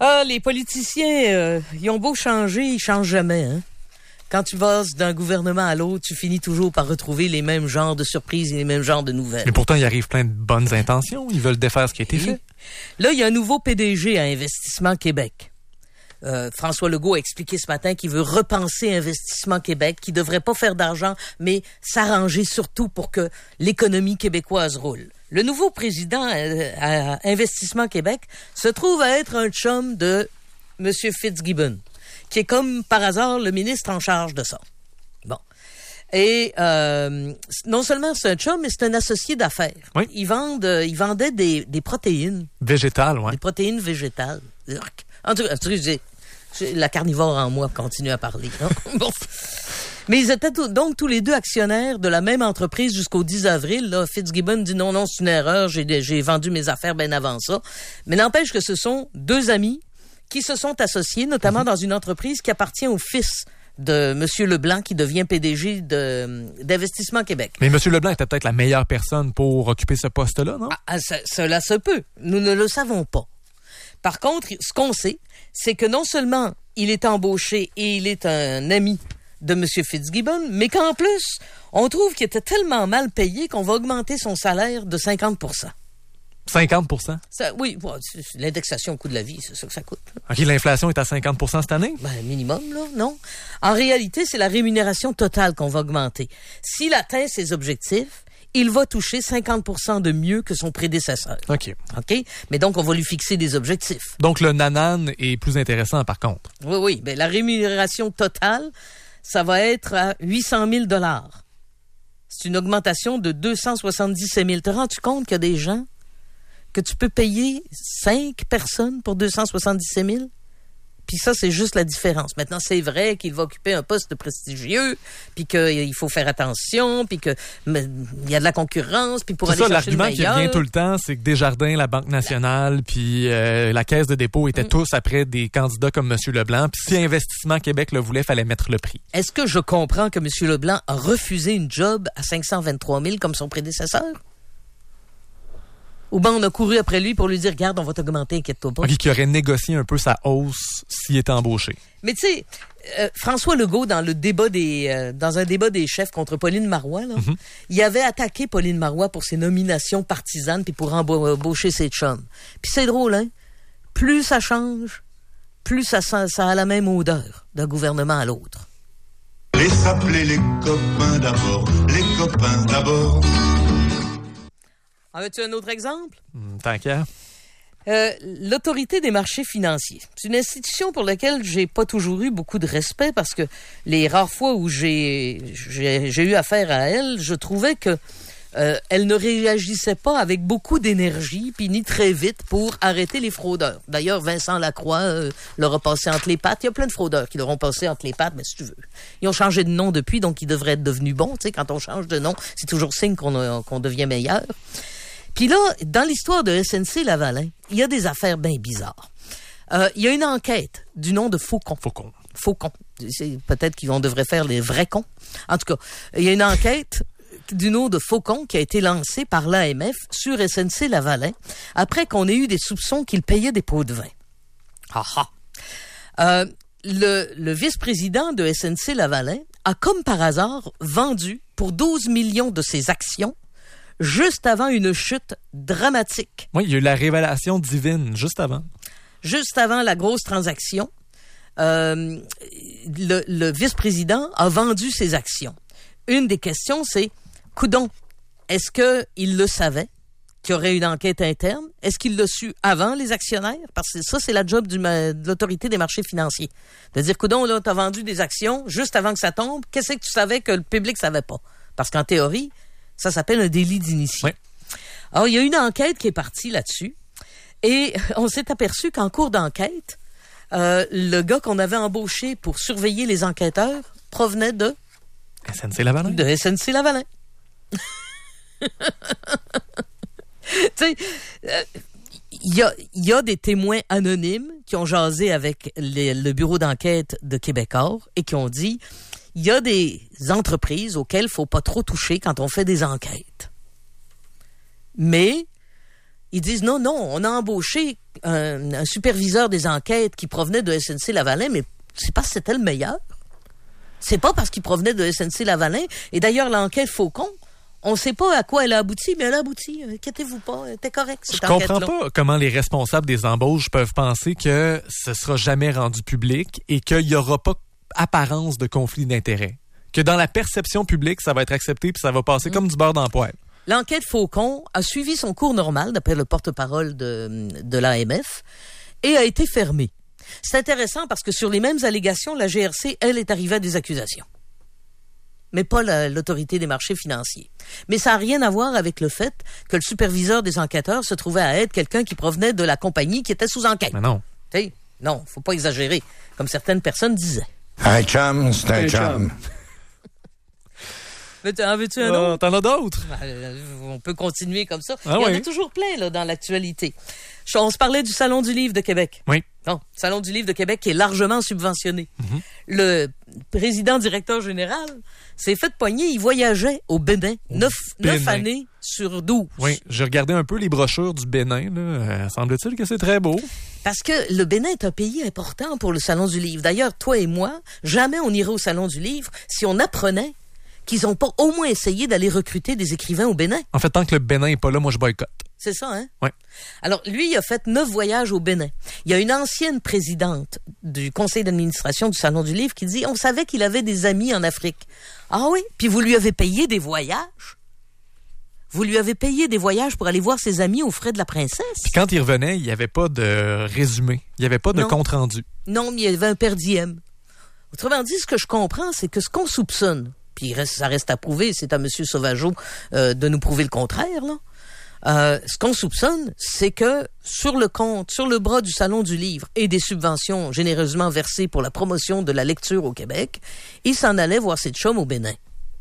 Ah, les politiciens, ils ont beau changer, ils changent jamais, hein. Quand tu passes d'un gouvernement à l'autre, tu finis toujours par retrouver les mêmes genres de surprises et les mêmes genres de nouvelles. Mais pourtant, il arrive plein de bonnes intentions. Ils veulent défaire ce qui a été fait. Là, il y a un nouveau PDG à Investissement Québec. François Legault a expliqué ce matin qu'il veut repenser Investissement Québec, qu'il devrait pas faire d'argent, mais s'arranger surtout pour que l'économie québécoise roule. Le nouveau président à Investissement Québec se trouve à être un chum de M. Fitzgibbon, qui est comme par hasard le ministre en charge de ça. Bon. Et non seulement c'est un chum, mais c'est un associé d'affaires. Oui. Il vendait des protéines. Végétal, oui. Des protéines végétales. En tout cas, la carnivore en moi continue à parler. Hein? Bon. Mais ils étaient donc tous les deux actionnaires de la même entreprise jusqu'au 10 avril. Là, Fitzgibbon dit non, c'est une erreur, j'ai vendu mes affaires bien avant ça. Mais n'empêche que ce sont deux amis qui se sont associés, notamment dans une entreprise qui appartient au fils de M. Leblanc, qui devient PDG d'Investissement Québec. Mais M. Leblanc était peut-être la meilleure personne pour occuper ce poste-là, non? Cela se peut. Nous ne le savons pas. Par contre, ce qu'on sait, c'est que non seulement il est embauché et il est un ami de M. Fitzgibbon, mais qu'en plus, on trouve qu'il était tellement mal payé qu'on va augmenter son salaire de 50 50 Oui, c'est l'indexation au coût de la vie, c'est ça que ça coûte. OK, l'inflation est à 50 cette année? Ben, minimum, là, non. En réalité, c'est la rémunération totale qu'on va augmenter. S'il atteint ses objectifs, il va toucher 50 de mieux que son prédécesseur. OK. Mais donc, on va lui fixer des objectifs. Donc, le nanan est plus intéressant, par contre. Oui. Ben, la rémunération totale, ça va être à 800 000 $. C'est une augmentation de 277 000. Te rends-tu compte qu'il y a des gens que tu peux payer 5 personnes pour 277 000? Puis ça, c'est juste la différence. Maintenant, c'est vrai qu'il va occuper un poste prestigieux, puis qu'il faut faire attention, puis qu'il y a de la concurrence, puis pour aller chercher le meilleur. L'argument qui revient tout le temps, c'est que Desjardins, la Banque nationale, puis la Caisse de dépôt étaient tous après des candidats comme M. Leblanc. Puis si Investissement Québec le voulait, il fallait mettre le prix. Est-ce que je comprends que M. Leblanc a refusé une job à 523 000 comme son prédécesseur? Ou bien on a couru après lui pour lui dire, regarde, on va t'augmenter, inquiète-toi pas. OK, qui aurait négocié un peu sa hausse s'il était embauché. Mais tu sais, François Legault, dans un débat des chefs contre Pauline Marois, là, il avait attaqué Pauline Marois pour ses nominations partisanes puis pour embaucher ses chums. Puis c'est drôle, hein? Plus ça change, plus ça a la même odeur d'un gouvernement à l'autre. Les s'appeler les copains d'abord, les copains d'abord. En veux-tu un autre exemple? Tant qu'à. L'Autorité des marchés financiers. C'est une institution pour laquelle j'ai pas toujours eu beaucoup de respect parce que les rares fois où j'ai eu affaire à elle, je trouvais que elle ne réagissait pas avec beaucoup d'énergie puis ni très vite pour arrêter les fraudeurs. D'ailleurs, Vincent Lacroix leur a passé entre les pattes. Il y a plein de fraudeurs qui leur ont passé entre les pattes, mais si tu veux. Ils ont changé de nom depuis, donc ils devraient être devenus bons. Tu sais, quand on change de nom, c'est toujours signe qu'on devient meilleur. Puis là, dans l'histoire de SNC-Lavalin, il y a des affaires bien bizarres. Il y a une enquête du nom de Faucon. Faucon. C'est peut-être qu'on devrait faire les vrais cons. En tout cas, il y a une enquête du nom de Faucon qui a été lancée par l'AMF sur SNC-Lavalin après qu'on ait eu des soupçons qu'il payait des pots de vin. Le vice-président de SNC-Lavalin a, comme par hasard, vendu pour 12 millions de ses actions juste avant une chute dramatique. Oui, il y a eu la révélation divine juste avant. Juste avant la grosse transaction, le vice-président a vendu ses actions. Une des questions, c'est, coudon, est-ce qu'il le savait, qu'il y aurait une enquête interne? Est-ce qu'il l'a su avant les actionnaires? Parce que ça, c'est la job de l'Autorité des marchés financiers. De dire, coudon, là, t'as vendu des actions juste avant que ça tombe. Qu'est-ce que tu savais que le public savait pas? Parce qu'en théorie, ça s'appelle un délit d'initié. Oui. Alors, il y a une enquête qui est partie là-dessus. Et on s'est aperçu qu'en cours d'enquête, le gars qu'on avait embauché pour surveiller les enquêteurs provenait de SNC-Lavalin. De SNC-Lavalin. Tu sais, il y a des témoins anonymes qui ont jasé avec le bureau d'enquête de Québecor et qui ont dit, il y a des entreprises auxquelles il faut pas trop toucher quand on fait des enquêtes. Mais Ils disent non, on a embauché un superviseur des enquêtes qui provenait de SNC-Lavalin, mais c'est pas que c'était le meilleur. C'est pas parce qu'il provenait de SNC-Lavalin. Et d'ailleurs, l'enquête Faucon, on ne sait pas à quoi elle a abouti, mais elle a abouti. Inquiétez-vous pas, elle était correcte, cette enquête-là. Je comprends pas comment les responsables des embauches peuvent penser que ce sera jamais rendu public et qu'il y aura pas apparence de conflit d'intérêts. Que dans la perception publique, ça va être accepté puis ça va passer comme du beurre dans le poêle. L'enquête Faucon a suivi son cours normal, d'après le porte-parole de l'AMF, et a été fermée. C'est intéressant parce que sur les mêmes allégations, la GRC, elle, est arrivée à des accusations. Mais pas l'autorité des marchés financiers. Mais ça n'a rien à voir avec le fait que le superviseur des enquêteurs se trouvait à être quelqu'un qui provenait de la compagnie qui était sous enquête. Mais non. T'sais, non, faut pas exagérer, comme certaines personnes disaient. Un chum, c'est un chum. En veux-tu un autre? T'en as d'autres? On peut continuer comme ça. Ah, Il y en oui. a toujours plein là, dans l'actualité. On se parlait du Salon du Livre de Québec. Oui. Non, Salon du Livre de Québec qui est largement subventionné. Le président directeur général s'est fait pogner. Il voyageait au Bénin 9 années sur 12. Oui, j'ai regardé un peu les brochures du Bénin. Là. Semble-t-il que c'est très beau. Parce que le Bénin est un pays important pour le Salon du Livre. D'ailleurs, toi et moi, jamais on irait au Salon du Livre si on apprenait qu'ils n'ont pas au moins essayé d'aller recruter des écrivains au Bénin. En fait, tant que le Bénin n'est pas là, moi, je boycotte. C'est ça, hein? Oui. Alors, lui, il a fait 9 voyages au Bénin. Il y a une ancienne présidente du conseil d'administration du Salon du Livre qui dit, on savait qu'il avait des amis en Afrique. Ah oui? Puis vous lui avez payé des voyages? Vous lui avez payé des voyages pour aller voir ses amis aux frais de la princesse? Puis quand il revenait, il n'y avait pas de résumé. Il n'y avait pas de compte-rendu. Non, mais il y avait un per diem. Autrement dit, ce que je comprends, c'est que ce qu'on soupçonne, puis ça reste à prouver, c'est à M. Sauvageau de nous prouver le contraire, là. Ce qu'on soupçonne, c'est que sur le compte, sur le bras du Salon du Livre et des subventions généreusement versées pour la promotion de la lecture au Québec, il s'en allait voir ses chums au Bénin.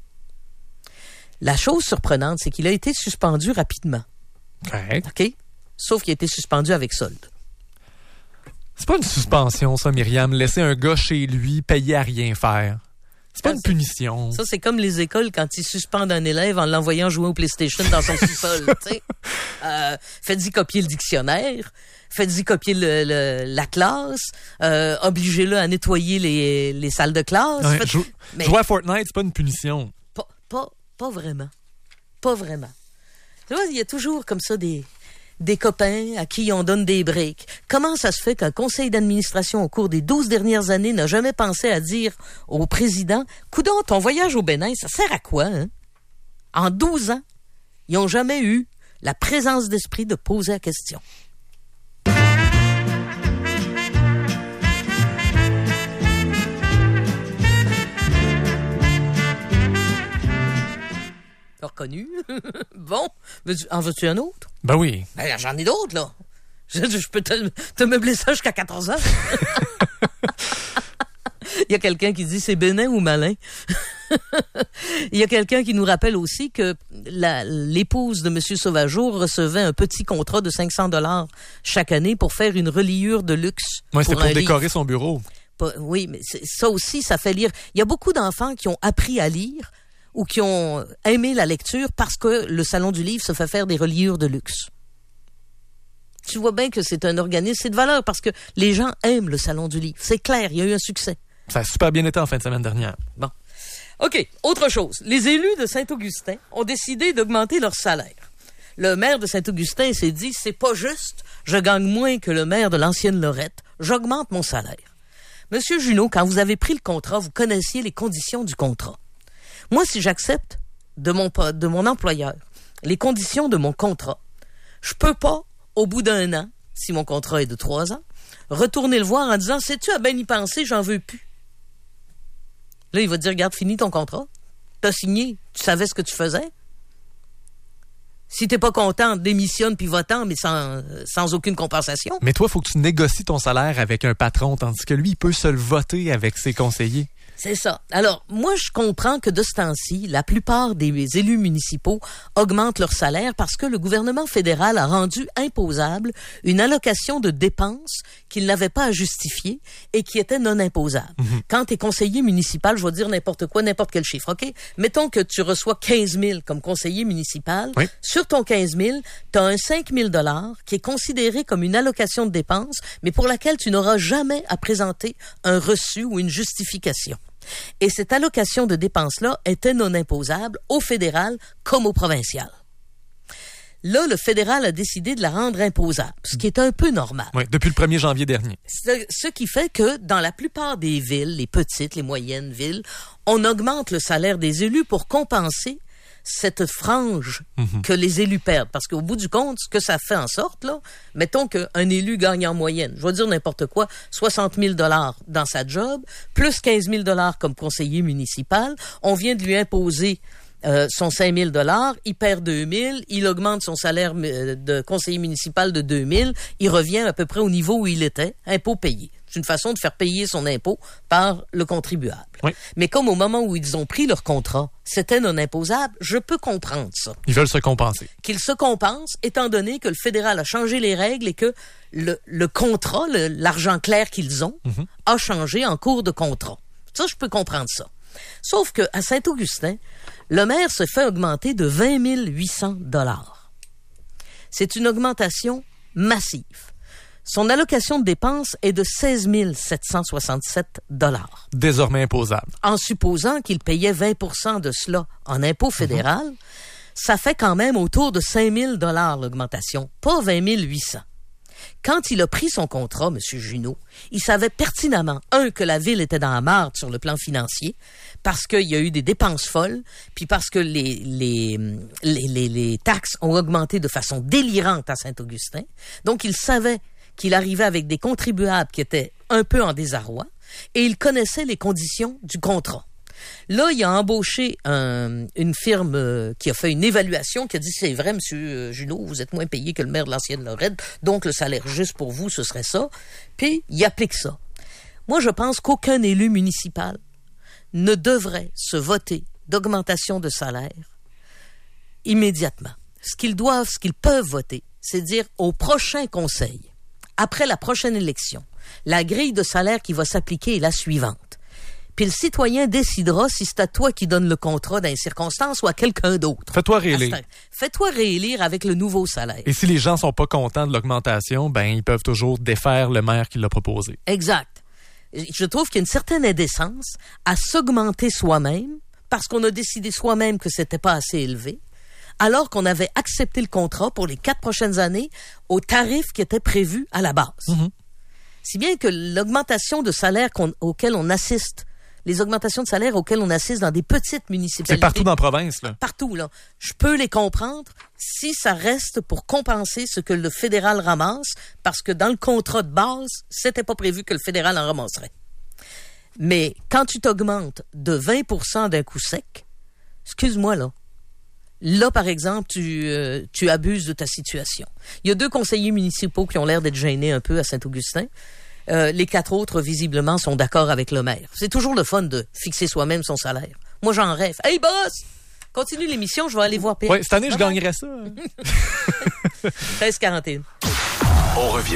La chose surprenante, c'est qu'il a été suspendu rapidement. Correct. OK? Sauf qu'il a été suspendu avec solde. C'est pas une suspension, ça, Myriam. Laisser un gars chez lui, payer à rien faire. C'est pas une punition. Ça, c'est comme les écoles quand ils suspendent un élève en l'envoyant jouer au PlayStation dans son sous-sol. Faites-y copier le dictionnaire, faites-y copier la classe, obligez-le à nettoyer les salles de classe. Ouais, jouer à Fortnite, c'est pas une punition. Pas vraiment. Pas vraiment. Tu vois, il y a toujours comme ça des copains à qui on donne des breaks. Comment ça se fait qu'un conseil d'administration au cours des 12 dernières années n'a jamais pensé à dire au président, coudonc, ton voyage au Bénin, ça sert à quoi, hein? En 12 ans, ils n'ont jamais eu la présence d'esprit de poser la question. Reconnu. Bon, en veux-tu un autre? Ben oui. Ben, j'en ai d'autres, là. Je peux te meubler ça jusqu'à 14 heures. Il y a quelqu'un qui dit, c'est Bénin ou Malin? Il y a quelqu'un qui nous rappelle aussi que l'épouse de M. Sauvageau recevait un petit contrat de 500 $ chaque année pour faire une reliure de luxe. Oui, c'était pour décorer livre. Son bureau. Oui, mais ça aussi, ça fait lire. Il y a beaucoup d'enfants qui ont appris à lire ou qui ont aimé la lecture parce que le Salon du Livre se fait faire des reliures de luxe. Tu vois bien que c'est un organisme, c'est de valeur parce que les gens aiment le Salon du Livre. C'est clair, il y a eu un succès. Ça a super bien été en fin de semaine dernière. Bon. OK, autre chose. Les élus de Saint-Augustin ont décidé d'augmenter leur salaire. Le maire de Saint-Augustin s'est dit, c'est pas juste, je gagne moins que le maire de l'ancienne Lorette, j'augmente mon salaire. Monsieur Junot, quand vous avez pris le contrat, vous connaissiez les conditions du contrat. Moi, si j'accepte de mon employeur les conditions de mon contrat, je peux pas, au bout d'un an, si mon contrat est de 3 ans, retourner le voir en disant, sais-tu, à ben y penser, j'en veux plus. Là, il va te dire, regarde, finis ton contrat. T'as signé, tu savais ce que tu faisais. Si t'es pas content, démissionne puis va-t'en, mais sans aucune compensation. Mais toi, il faut que tu négocies ton salaire avec un patron, tandis que lui, il peut se le voter avec ses conseillers. C'est ça. Alors, moi, je comprends que de ce temps-ci, la plupart des élus municipaux augmentent leur salaire parce que le gouvernement fédéral a rendu imposable une allocation de dépenses qu'il n'avait pas à justifier et qui était non imposable. Quand tu es conseiller municipal, je vais dire n'importe quoi, n'importe quel chiffre, OK? Mettons que tu reçois 15 000 comme conseiller municipal. Oui. Sur ton 15 000, tu as un 5 000 $ qui est considéré comme une allocation de dépenses, mais pour laquelle tu n'auras jamais à présenter un reçu ou une justification. Et cette allocation de dépenses-là était non imposable au fédéral comme au provincial. Là, le fédéral a décidé de la rendre imposable, ce qui est un peu normal. Oui, depuis le 1er janvier dernier. Ce qui fait que dans la plupart des villes, les petites, les moyennes villes, on augmente le salaire des élus pour compenser cette frange que les élus perdent. Parce qu'au bout du compte, ce que ça fait en sorte, là, mettons qu'un élu gagne en moyenne, je vais dire n'importe quoi, 60 000 $ dans sa job, plus 15 000 $ comme conseiller municipal, on vient de lui imposer son 5 000 $, il perd 2 000, il augmente son salaire de conseiller municipal de 2 000, il revient à peu près au niveau où il était, impôt payé. C'est une façon de faire payer son impôt par le contribuable. Oui. Mais comme au moment où ils ont pris leur contrat, c'était non imposable, je peux comprendre ça. Ils veulent se compenser. Qu'ils se compensent, étant donné que le fédéral a changé les règles et que le contrat, l'argent clair qu'ils ont, a changé en cours de contrat. Ça, je peux comprendre ça. Sauf que à Saint-Augustin, le maire se fait augmenter de 20 800 $. C'est une augmentation massive. Son allocation de dépenses est de 16 767 $. Désormais imposable. En supposant qu'il payait 20 % de cela en impôt fédéral, ça fait quand même autour de 5 000 $ l'augmentation, pas 20 800. Quand il a pris son contrat, M. Junot, il savait pertinemment, que la ville était dans la marde sur le plan financier, parce qu'il y a eu des dépenses folles, puis parce que les taxes ont augmenté de façon délirante à Saint-Augustin. Donc, il savait qu'il arrivait avec des contribuables qui étaient un peu en désarroi, et il connaissait les conditions du contrat. Là, il a embauché une firme qui a fait une évaluation, qui a dit, c'est vrai, M. Junot, vous êtes moins payé que le maire de l'ancienne Lorette, donc le salaire juste pour vous, ce serait ça. Puis, il applique ça. Moi, je pense qu'aucun élu municipal ne devrait se voter d'augmentation de salaire immédiatement. Ce qu'ils peuvent voter, c'est dire au prochain conseil, après la prochaine élection, la grille de salaire qui va s'appliquer est la suivante. Puis le citoyen décidera si c'est à toi qui donne le contrat dans les circonstances ou à quelqu'un d'autre. Fais-toi réélire. Fais-toi réélire avec le nouveau salaire. Et si les gens sont pas contents de l'augmentation, ben ils peuvent toujours défaire le maire qui l'a proposé. Exact. Je trouve qu'il y a une certaine indécence à s'augmenter soi-même parce qu'on a décidé soi-même que c'était pas assez élevé, alors qu'on avait accepté le contrat pour les 4 prochaines années au tarif qui était prévu à la base. Si bien que l'augmentation de salaire auquel on assiste, les augmentations de salaire auxquelles on assiste dans des petites municipalités. C'est partout dans la province, là. Partout, là. Je peux les comprendre si ça reste pour compenser ce que le fédéral ramasse, parce que dans le contrat de base, c'était pas prévu que le fédéral en ramasserait. Mais quand tu t'augmentes de 20 % d'un coup sec, excuse-moi, là. Là, par exemple, tu abuses de ta situation. Il y a 2 conseillers municipaux qui ont l'air d'être gênés un peu à Saint-Augustin. Les 4 autres, visiblement, sont d'accord avec le maire. C'est toujours le fun de fixer soi-même son salaire. Moi, j'en rêve. Hey, boss! Continue l'émission, je vais aller voir Pierre. Oui, cette année, je gagnerais ça. 13h41. On revient.